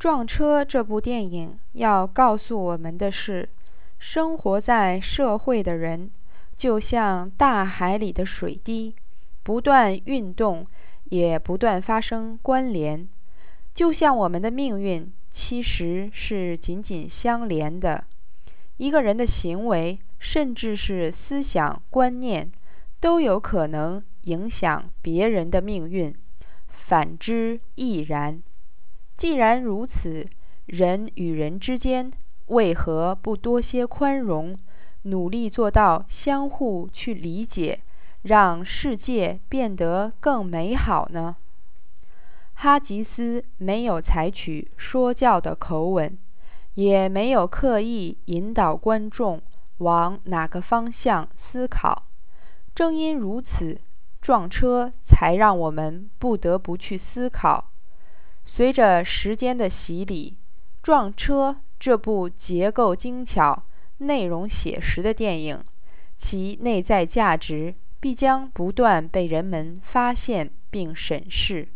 撞车这部电影要告诉我们的是，生活在社会的人就像大海里的水滴，不断运动，也不断发生关联，就像我们的命运其实是紧紧相连的。一个人的行为，甚至是思想观念，都有可能影响别人的命运，反之亦然。既然如此，人与人之间为何不多些宽容，努力做到相互去理解，让世界变得更美好呢？哈吉斯没有采取说教的口吻，也没有刻意引导观众往哪个方向思考。正因如此，撞车才让我们不得不去思考。随着时间的洗礼，撞车这部结构精巧、内容写实的电影，其内在价值必将不断被人们发现并审视。